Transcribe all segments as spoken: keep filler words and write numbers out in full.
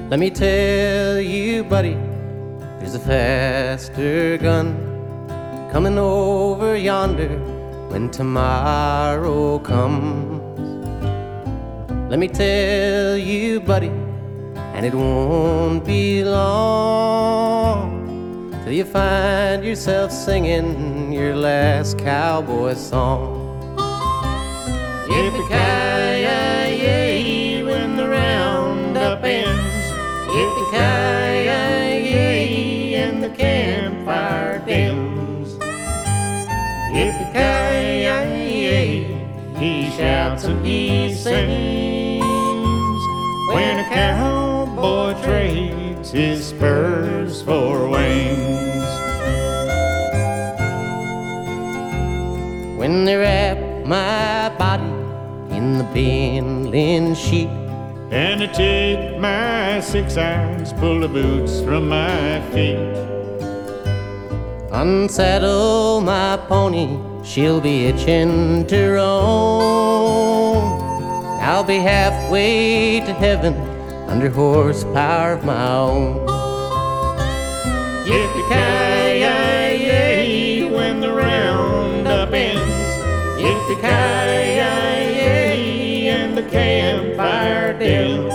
Let me tell you, buddy, there's a faster gun coming over yonder when tomorrow comes. Let me tell you, buddy, and it won't be long till you find yourself singing your last cowboy song. Yippee-ki-yay, when the roundup ends. Yippee-ki-yay, and the campfire dims. Yippee-ki-yay, he shouts and he sings when a cowboy trades his spurs for wings. When they wrap my body in the bindling sheet, and I take my six irons, pull the boots from my feet, unsaddle my pony, she'll be itching to roam. I'll be halfway to heaven under horsepower of my own. Yippee-ki-yay, when the roundup ends. Yippee-ki-yay, and the campfire dims.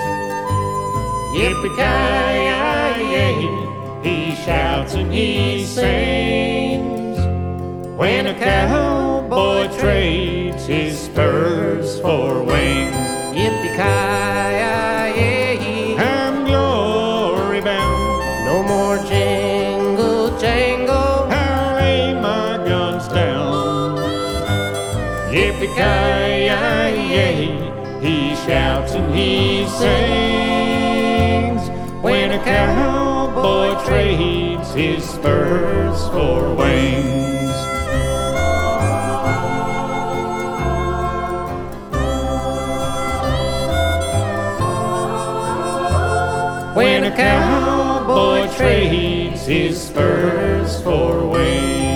Yippee-ki-yay, he shouts and he sings when a cowboy trades his spurs for wings. Yippee-ki-yay, I'm glory bound, no more jingle jangle, I lay my guns down. Yippee-ki-yay, he shouts and he sings when a cowboy trades his spurs for wings. When a cowboy trades his spurs for wings.